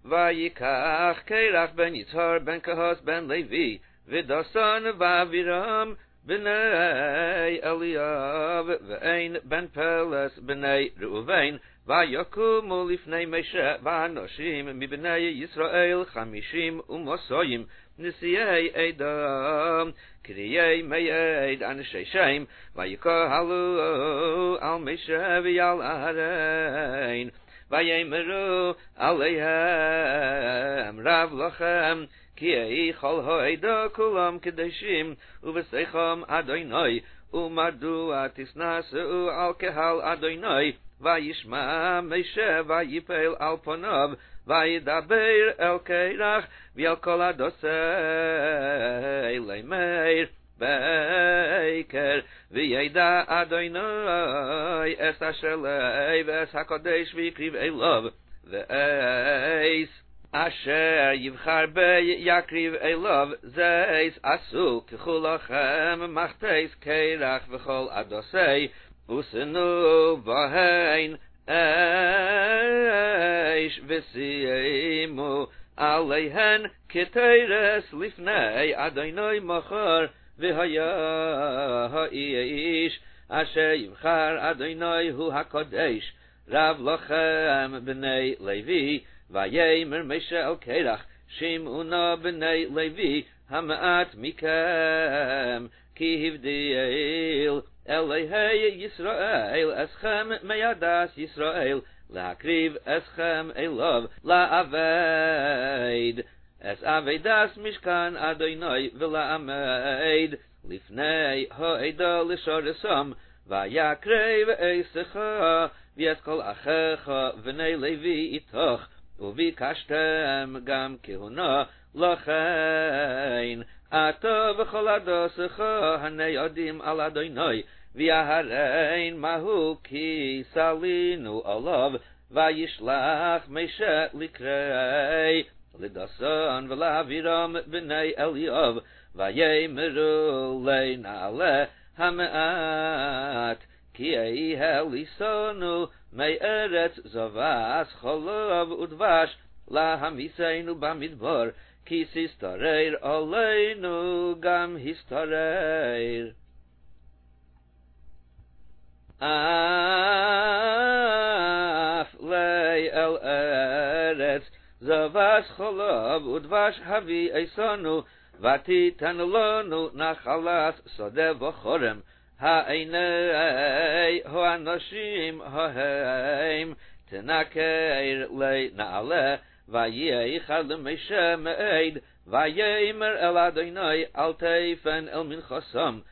vayikach Kerach ben Yitzhar ben Kahos ben Levi v'Dasan v'Aviram b'nei Eliyav v'Ein ben Peles b'nei Reuven vayakumu lifnei Moshe v'Anoshim mibnei Yisrael 50 umosoyim Nisiyei Edom Kriyei Me'ed Anshei Shem Vayikohalu Al Moshe V'Al Aharon Vayemeru Aleihem Rav Lachem Ki Eichol Ha'eda Kulam Kedoshim Uveseichom Adonai Umadu Atisnasu Al Kehal Adonai Vayishma Moshe Vayipel Al Ponav Vayidaber El Kerach V'Al Kol Adosei Leimeir Beiker V'Yeda Adonai Es Asher Lei V'Es HaKodesh V'Yikriv Elov V'Eis Asher Yivchar Bei Yakriv Elov Zeis Asu K'chulachem Machteis Kerach V'Chol Adosei Usenu V'Hein Eish V'Siyemu Aleihen Keteres Lifnei Adonai Machar V'Haya Ha'ish Asher Yivchar Adonai Hu HaKodesh Rav Lachem B'nei Levi Vayemer Moshe El Kerach Shim'una B'nei Levi Hama'at Mikem Ki Hivdiel Elehei Yisrael Eschem Meyadas Yisrael La'akriv Eschem Elov La'aved Es Avedas Mishkan Adonai V'la'amed Lifnei Ha'eda L'shoresam Vayakrev Eisecha V'yes Kol Achecha V'nei Levi Itoch Uvikashtem Gam Kehuna Lachein Ato V'chol Adosecha Hanei Odim Al Adonai V'yaharein Mahu Ki Salinu Olav Vayishlach Moshe Likrei Lidasan V'Laviram B'nei Eliyav Vayemeru Lei Na'aleh Hama'at Ki Eihe Lisonu Me'eretz Zavas Cholav Udvash Lahamiseinu Bamidbar Ki Sistareir Aleinu Gam Histareir Af Lei El Eretz Zavas Cholav Udvash Havi Eisonu Vatitan Lonu Nachalas Sodeh V'Chorem Ha'einei Ha'anoshim Ha'heim Tenakeir Lei Na'aleh Vayeichad L'Moshe Me'ed Vayemer El Adonai Al Teifen El Minchosam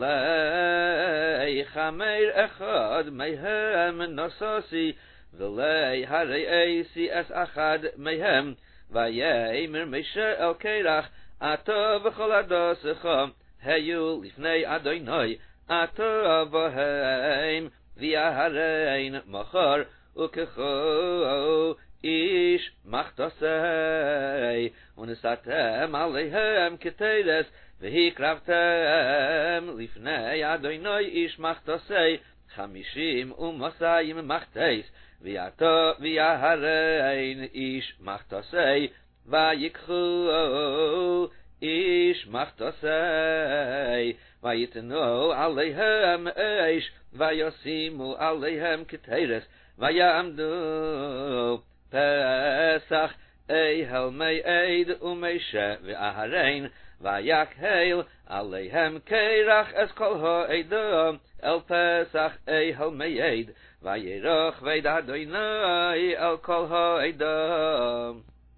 Lei Chameir Echad Mehem Nosasi V'lei Harei Eisi Es Achad Mehem Vayemer Moshe El Kerach Ato V'chol Adosecha Heyu Lifnei Adonai Ato V'heim V'yaharein Machar Ukecho Ish Machtosei Unesatem Aleihem Keteres V'hikravtem Lifnei Adonai Ish Machtosei 50 Umosayim Machteis V'yato V'yaharein Ish Machtosei Vayikchu Ish Machtosei Vayitenu Aleihem Eish Vayosimu Aleihem Keteres Vayamdu Pesach Ehel Me'ed Umeshe V'Aharein Vayakhel Aleihem Kerach Es Kol Ha'edom El Pesach Ehel Me'ed Vayeroch Veid Adonai El Kol Ha'edom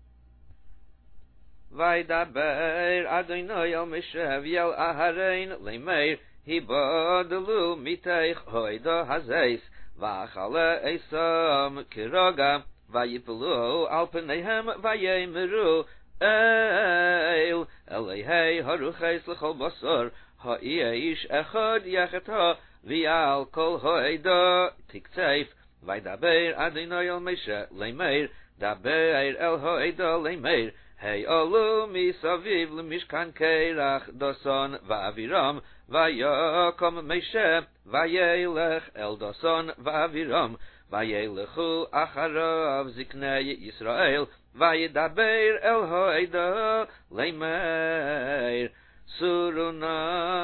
Vaydaber Adonai El Moshe V'El Aharein Lemeir Hibodelu Miteich Ha'edah Hazeis V'achale Esam Kiroga Vayipelu Al Peneihem Vayemeru El Elehei Haruches L'chol Basar Ha'iesh Echad Yachata V'al Kol Ha'edah Tiktseif Vaydaber Adonai El Moshe Lemeir Daber El Ha'edah Lemeir Hey Olu Misaviv L'Mishkan Kerach Doson Va'aviram Vayakom Moshe Vayelech El Doson Va'aviram Vayelechu Acharav Ziknei Yisrael וידבר אל העדה לאמר סורונה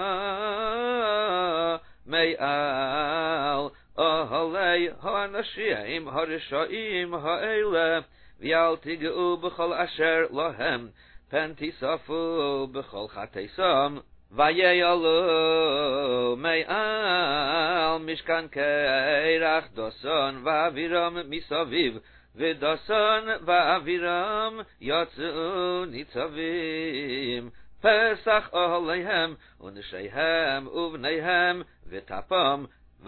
מעל אהלי האנשים הרשעים האלה ואל תיגעו בכל אשר להם פן תיספו בכל חטאיהם ויעלו מעל משכן קרח דוסון ואבירם מסביב ודוסון ואבירם יצאו ניצבים פסח אוהליהם ונשיהם ובניהם וטפם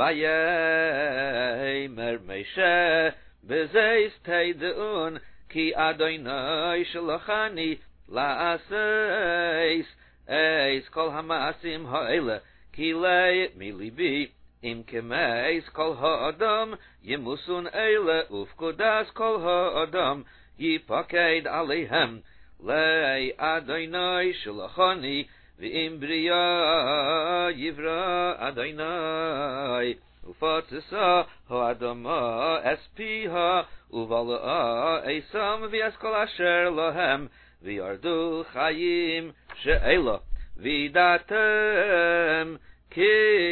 ויאמר משה בזה תדעון כי אדוני שלחני לעשות אייס כל המעשים האלה כי לי מליבי אם כמייס כל האדם ימוסון אלה ופקודס כל האדם יפקד עליהם לי אדוני שלחני ואם בריאה יברא אדוני ופוצסה האדמה אספיה ובלעה אסם ויסכל אשר להם וירדו חיים שאלה וידעתם כי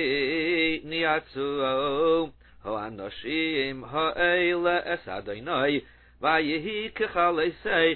ניעצו האנשים האלה אס אדוני ויהי כחלסי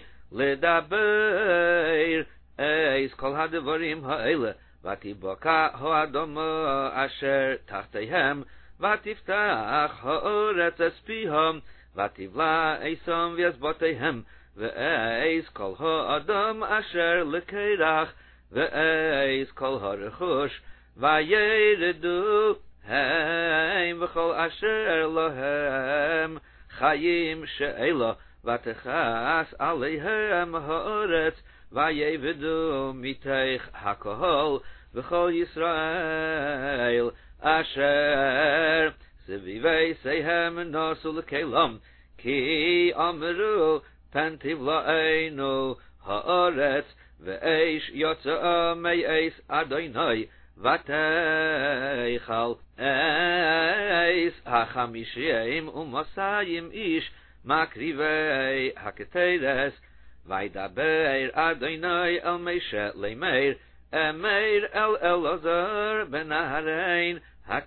לדבר אס כל הדברים האלה ותבקע האדמה אשר תחתיהם ותפתח הארץ אספיהם ותבלע אסם ויסבותיהם ואיס כל האדם אשר לקרח ואיס כל הרכוש וירדו הם וכל אשר להם חיים שאלה ותכעס עליהם הארץ ויעבדו מתוך הקהל וכל ישראל אשר סביבותיהם נסו לקהלם כי אמרו פן תבלענו הארץ ואש יצאה מאש אדוני ותאכל אש החמישים ומאתיים איש מקריבי הכתרס וידבר אדוני אל משה לאמר אמר אל אלעזר בן אהרון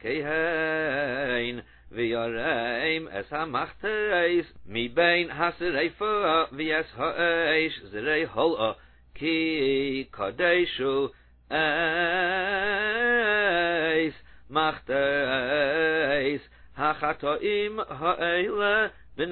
הכהן ויראים אס המחתס מבין השריפה ויס האש זרי הולעה כי קדשו אס מחתס החטאים האלה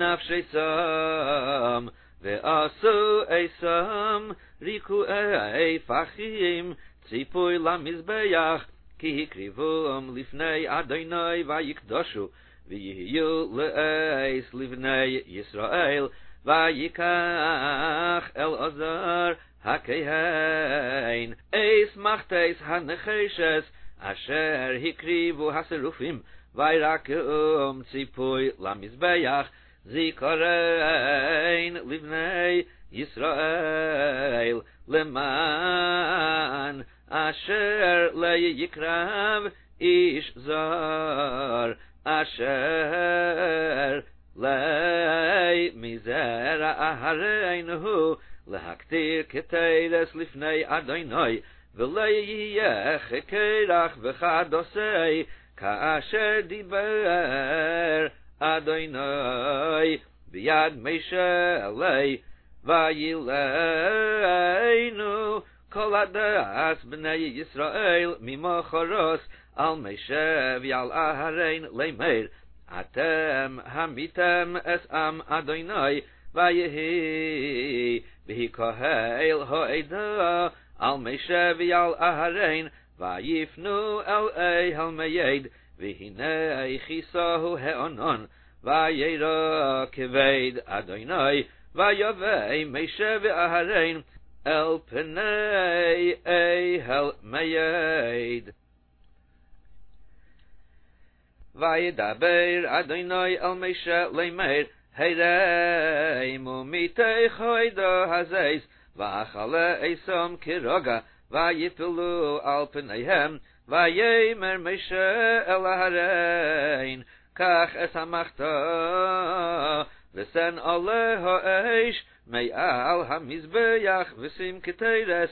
בנפשם ועשו אסם ריקועי פחים ציפוי למזבח כי הקריבום לפני אדוני ויקדשו ויהיו לאס לבני ישראל ויקח אלעזר הכהן אס מחתס הנחשס אשר הקריבו השרופים וירקום ציפוי למזבח זיכרון לבני ישראל למען אשר ליקרב איש זר אשר לי מזרע אהרון הוא להקטיר כתרס לפני אדוני וליה כקרח וכדוסי כאשר דיבר אדוני ביד משה עלי וילנו כל הדעת בני ישראל ממחרוס על משה ועל אהרון לאמר אתם המיתם אס עם אדוני ויהי בהיקהל העדה על משה ועל אהרון ויפנו אל המייד והנה כיסהו הענן וירא כבד אדוני ויבא משה ואהרון אל פני אל מייד וידבר אדוני אל משה לאמר הרימו מתוך העדה הזאת ואכלה אסם כרגע ויפלו על פניהם ויאמר משה אל אהרון קח את המחתה ושן עליה האש מעל המזבח ושים כתרס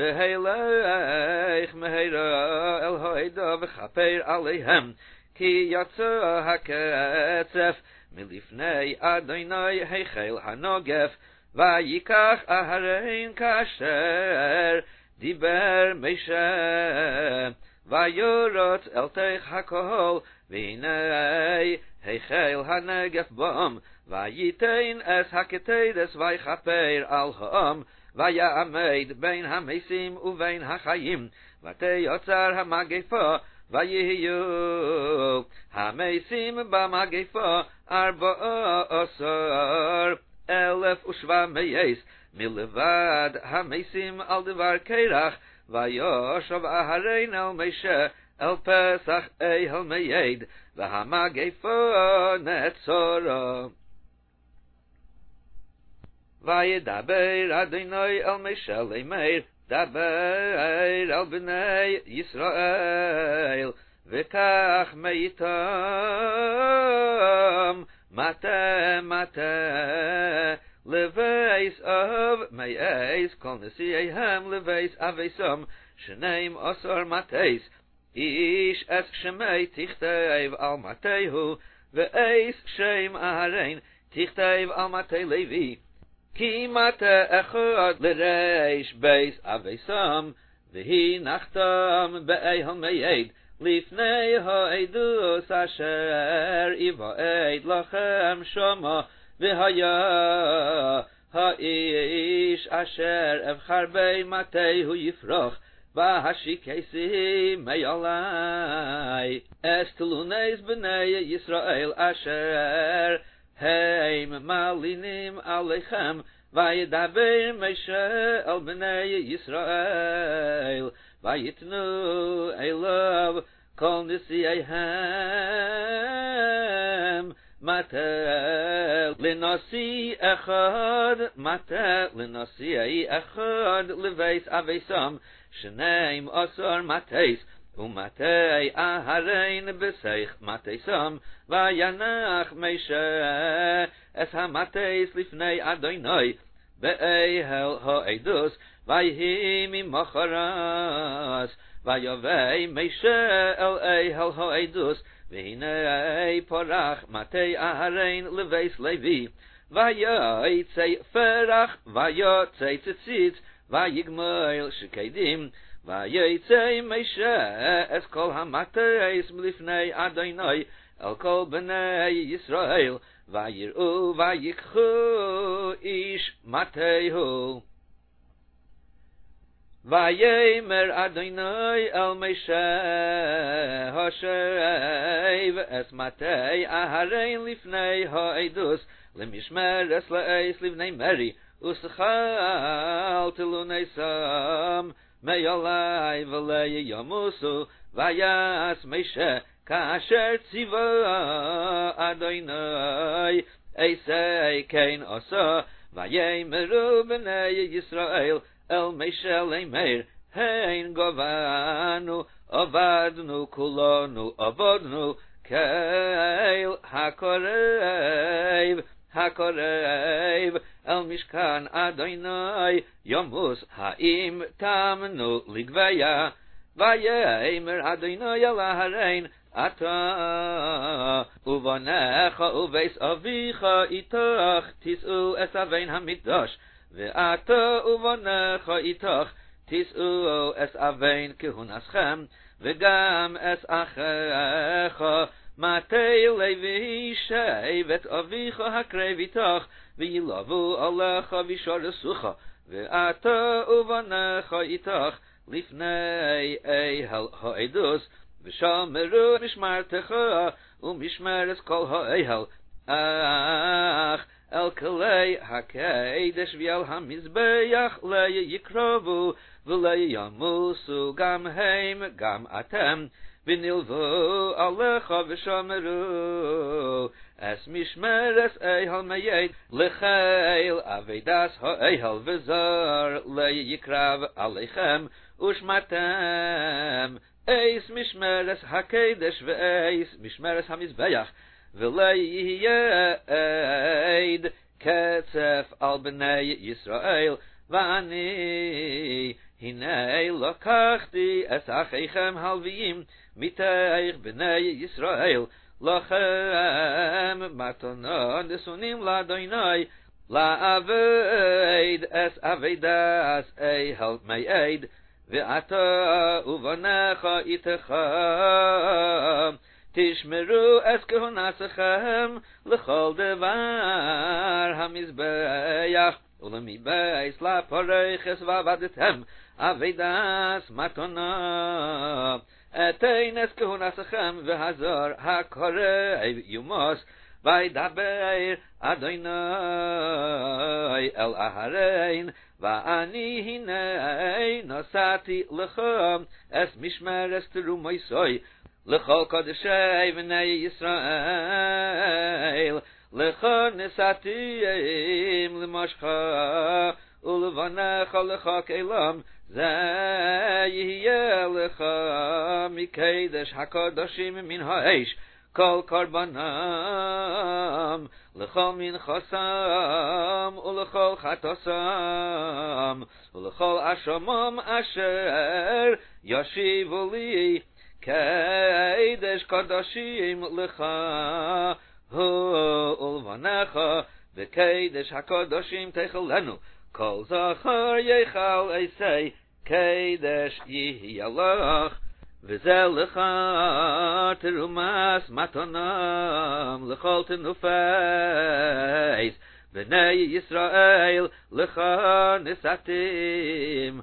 והילך מהרה אל העדה וכפר עליהם כי יצא הקצף מלפני אדוני היכל הנוגף ויקח אהרן כאשר דיבר משה ויורוץ אל תוך הקהל והנה היכל הנגף בום וייתן את הכתרס ויכפר על העם ויעמד בין המתים ובין החיים ותיוצר המגפה ויהיו המתים במגפה 14,700 מלבד המתים על דבר קרח וישוב אהרן אל משה אל פסח אהל מייד והמגפה נעצרה וידבר אדוני אל משה לאמר דבר אל בני ישראל וכך מאיתם מטה לבייס אב מייס כל נשיאיהם לבייס אביסם 12 מטייס איש אס שמי תכתב על מטהו ואיס שם אהרן תכתב על מטה לוי כי מטה אחד לריש בייס אביסם והיא נחתם באהל מייד לפני העדוס אשר יבעד לכם שמה והיה האיש אשר אבחר בי מטהו יפרח והשיקסי מעלי אסתלונס בני ישראל אשר הם מלינים עליכם וידבר משה אל בני ישראל ויתנו אליו כל נשיאיהם מטה לנשיא אחד לבייס אביסם 12 מטייס ומטה אהרן בסייך מטייסם וינח משה את המטייס לפני אדוני באהל העדוס ויהי ממחרת ויבא משה אל אהל העדוס והנה פרח מטה אהרן לבייס לוי ויצא פרח ויוצא ציצית ויגמל שקדים ויצא משה את כל המטייס מלפני אדוני אל כל בני ישראל ויראו ויקחו איש מטהו ויאמר אדוני אל משה השב את מטה אהרן לפני העדוס למשמרת לאיס לבני מרי ושכל תלונסם מעלי ולימוסו ויעש משה כאשר ציווה אדוני עשה כן עשה ויאמרו בני ישראל אל משה לאמר הן גבנו עבדנו כולנו עבדנו כאל הקורב אל משכן אדוני ימוס האם תמנו לגביה ויאמר אדוני אל אהרן אתה ובניך ובית אביך איתך תישאו את אבן המקדש ואתה ובניך איתך תישאו את אבן כהונתכם וגם את אחיך מטה לוי שבט אביך הקרב איתך וילבו עליך וישרסוך ואתה ובניך איתך לפני אהל העדוס ושמרו משמרתך ומשמרת כל האהל אך אל כלי הקדש ואל המזבח לא יקרבו ולא ימוסו גם הם גם אתם ונלוו עליך ושמרו אס משמרת אהל מייד לחיל עבודת האהל וזר לא יקרב עליכם ושמרתם אס משמרת הקדש ואס משמרת המזבח ולא יהיה עד קצף על בני ישראל, ואני הנה לקחתי את אחיכם הלוויים מתוך בני ישראל, לכם מתנה נשונים לאדוני, לעבד את עבודת אהל מועד, ואתה ובניך איתך תשמרו את כהונתכם לכל דבר המזבח, ולמבייס לפרוכס ועבדתם עבודת מתנה. אתן את כהונתכם והזר הקורא יומוס, וידבר אדוני אל אהרן, ואני הנה נשאתי לך את משמרת תרומוסי לכל קודשי בני ישראל, לך נשאתים למשך ולבניך לך כעולם, זה יהיה לך מקדש הקודשים מן האש, כל קורבנם לכל מנחסם ולכל חטאסם ולכל אשמם אשר ישיבו לי, קדש קודשים לך ולבניך, וקדש הקודשים תאכלנו, כל זכר יאכל עשי קדש יהיה לך, וזה לך תרומס מתנם לכל תנופס בני ישראל, לך נשאתים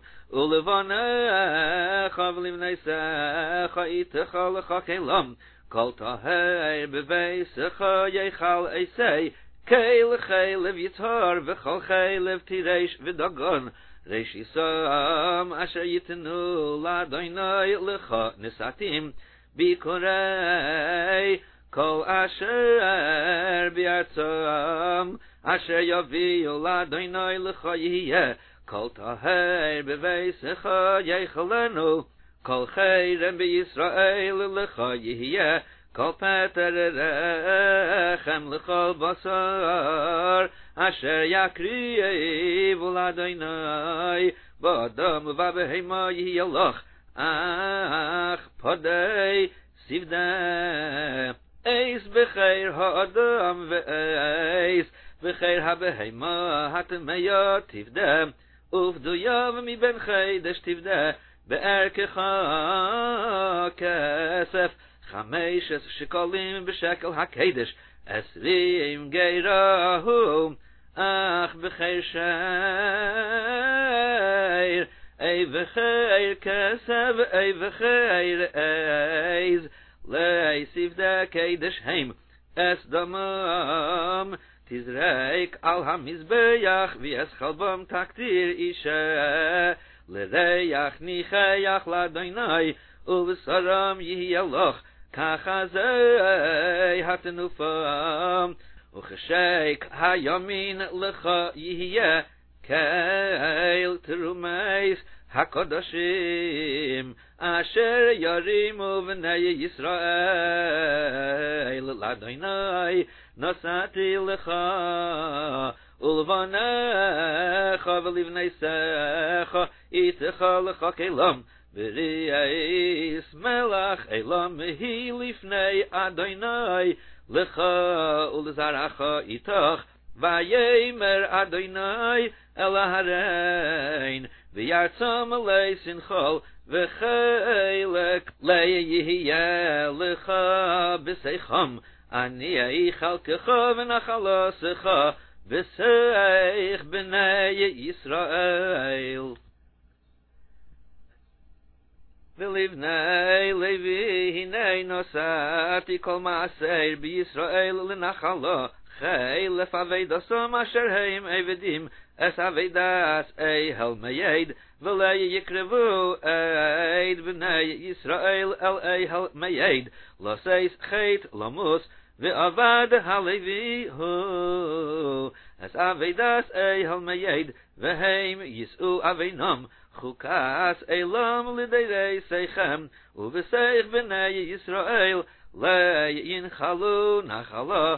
ולבניך ולבניסך איתך לך כעולם, כל טהר בביתך יאכל עשי כל חלב יצהר וכל חלב תירש ודגון, רשיסם אשר יתנו לאדוני לך נשאתים, ביקורי כל אשר בארצם אשר יביאו לאדוני לך יהיה, כל טהר בביתך יאכלנו, כל חרם בישראל לך יהיה, כל פטר רחם לכל בשר אשר יקריבו לאדוני, באדם ובבהמה יהיה לך, אך פדי שפדה, אייס בחיר האדם ואייס בחיר הבהמה הטמאה תפדה, ופדויה מבין חידש תפדה, בערכך כסף 5 שקלים בשקל הקדש, 20 גירהו, אך בחיר שיר, אי בחיר כסף, אי בחיר אייז, לי שפדה קדש הם, אס דמם תזרק על המזבח, ואס חלבם תקטיר אישה, לריח ניחח לאדוני, ובשרם יהיה לך כחזי התנופה, וכשק הימין לך יהיה כאל תרומס הקודשים אשר ירימו בני ישראל, לאדוני נשאתי לך ולבניך ולבניסך איתך לך כעולם, בריאס מלך עולם היא לפני אדוני, לך ולזרעך איתך, ויאמר אדוני אל ההרן, וירצה מלא שנחל וחלק, ליהיה לך בשיחם, אני חלקך ונחלתך בשיח בני ישראל. ולבני לוי הנה נשאתי כל מעשר בישראל לנחלה, חלף עבודתם אשר הם עבדים את עבודת אהל מועד, ולא יקרבו עד בני ישראל אל אהל מועד, לעשות חטא למוס, ועבד הלוי הוא את עבודת אהל מועד, והם יישאו אבינם חוקת אלם לדייריכם, ובשיח בני ישראל לא ינחלו נחלה,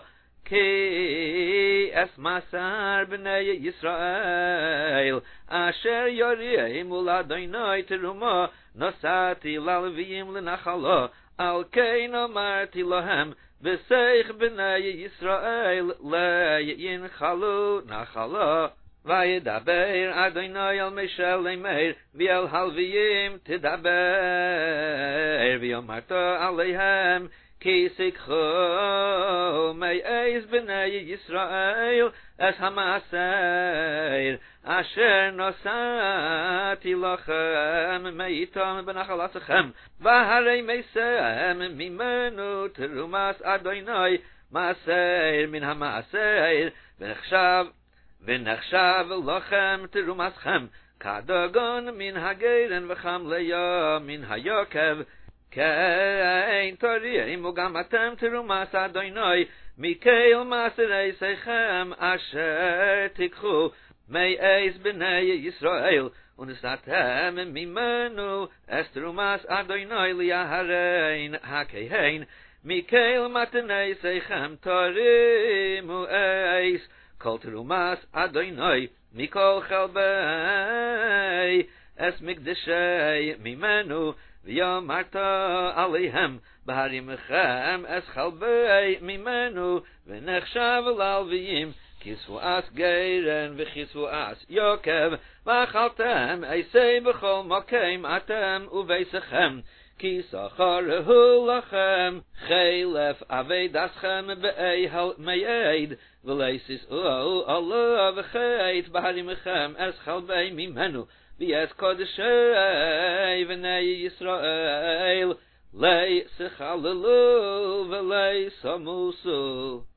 ki es masar b'nei Yisrael asher yoriyim uladonai teruma nosati lalviyim l'nachalo al kein amarti lohem v'seich b'nei Yisrael le'yinchalu nachalo Vayedaber Adonai al Moshe lemeir v'el halviyim tidaber v'yomarta aleihem ki sikhu me'ez b'nei Yisrael es hamaseir asher nosati lachem me'itam b'nachalatechem v'harei meisem mimenu terumas Adonai maseir min hamaseir v'nechshav lachem terumaschem kadagon min hageren v'cham leya min hayokev kein toriyim ugam atem terumas Adonai mikeil maserei seichem asher tikchu me'ez b'nei Yisrael unesatem mimenu es terumas Adonai liyaharein hakehein mikeil matenei seichem torimu eis Kol terumas Adonai mikol chalbei es mikdeshei mimenu v'yomarta aleihem b'harimechem es chalbei mimenu v'nechshav lalviyim kisvuas geiren v'chisvuas yokev v'achaltem eisei b'chol mokeim atem uveisechem Ki sacharehu lachem chelef avedaschem be'ehal me'ed v'leisis Allah v'cheit b'harimechem es chalbei mimenu v'yes kodeshei v'nei Yisrael lei sechalelu v'lei samusu